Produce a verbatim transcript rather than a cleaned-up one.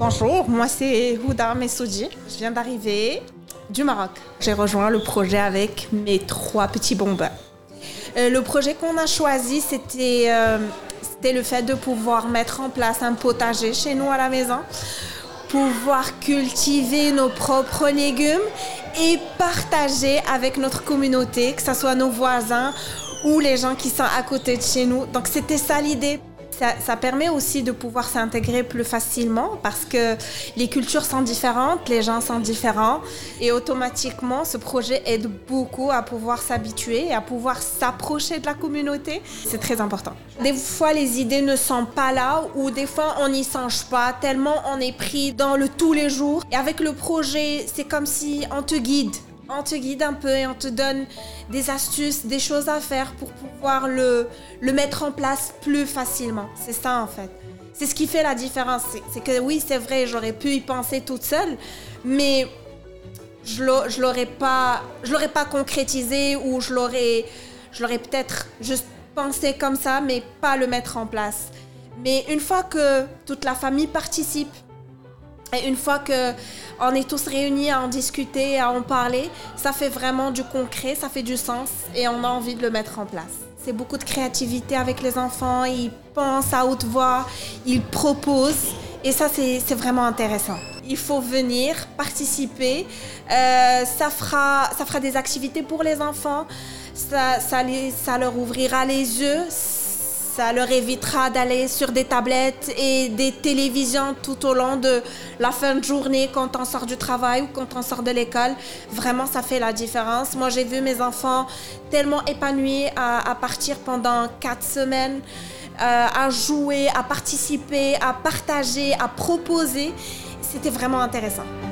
Bonjour, moi c'est Houda Messoudi. Je viens d'arriver du Maroc. J'ai rejoint le projet avec mes trois petits bombeurs. Euh, le projet qu'on a choisi, c'était, euh, c'était le fait de pouvoir mettre en place un potager chez nous à la maison, pouvoir cultiver nos propres légumes et partager avec notre communauté, que ce soit nos voisins ou les gens qui sont à côté de chez nous. Donc c'était ça l'idée. Ça, ça permet aussi de pouvoir s'intégrer plus facilement parce que les cultures sont différentes, les gens sont différents et automatiquement ce projet aide beaucoup à pouvoir s'habituer et à pouvoir s'approcher de la communauté. C'est très important. Des fois les idées ne sont pas là ou des fois on n'y songe pas tellement on est pris dans le tous les jours. Et avec le projet, c'est comme si on te guide. On te guide un peu et on te donne des astuces, des choses à faire pour pouvoir le, le mettre en place plus facilement. C'est ça en fait. C'est ce qui fait la différence. C'est, c'est que oui, c'est vrai, j'aurais pu y penser toute seule, mais je ne l'aurais pas, je l'aurais pas concrétisé ou je l'aurais, je l'aurais peut-être juste pensé comme ça, mais pas le mettre en place. Mais une fois que toute la famille participe, et une fois qu'on est tous réunis à en discuter, à en parler, ça fait vraiment du concret, ça fait du sens et on a envie de le mettre en place. C'est beaucoup de créativité avec les enfants, ils pensent à haute voix, ils proposent et ça c'est, c'est vraiment intéressant. Il faut venir, participer, euh, ça fera, ça fera des activités pour les enfants, ça, ça, les, ça leur ouvrira les yeux. Ça leur évitera d'aller sur des tablettes et des télévisions tout au long de la fin de journée quand on sort du travail ou quand on sort de l'école. Vraiment, ça fait la différence. Moi, j'ai vu mes enfants tellement épanouis à, à partir pendant quatre semaines, euh, à jouer, à participer, à partager, à proposer. C'était vraiment intéressant.